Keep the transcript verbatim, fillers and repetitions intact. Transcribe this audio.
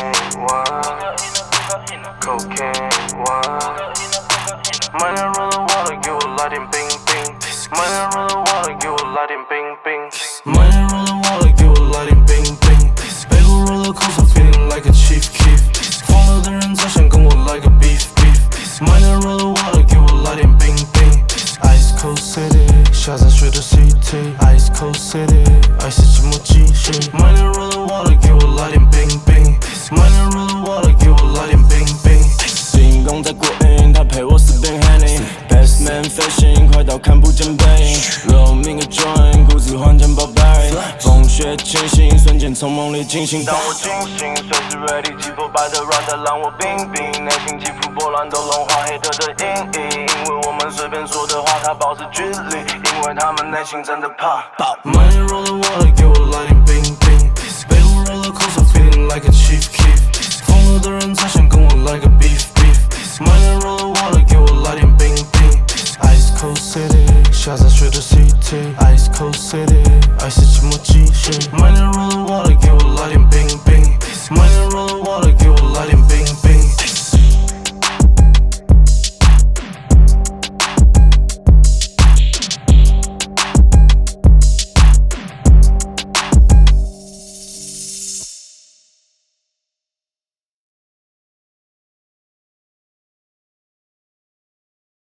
what? Cocaine, what? Money roll the water， 给我来点冰冰。Money roll the water， 给我来点冰冰。Money roll the water， 给我来点冰冰。背后 roller coaster feeling like a chief keef。疯了的人才想跟我来个 beef beef。Money roll the water， 给我来点冰冰。Ice cold city， 下载水的 city。Ice cold city， 爱是寂寞记忆。Money roll the water， 给我来点冰冰。Money roll the water， 给我来点冰冰。 进攻在过瘾，他陪我 spin honey。Best man fishing， 快到看不见背影。roll me a joint， 故自换成宝贝。风雪清醒，瞬间从梦里惊醒。当我惊醒，随时 ready， 击破白的软的让我冰冰。内心起伏波澜都融化黑的的阴影。因为我们随便说的话，它保持距离，因为他们内心真的怕爆。 Money roll the water， 给我来点。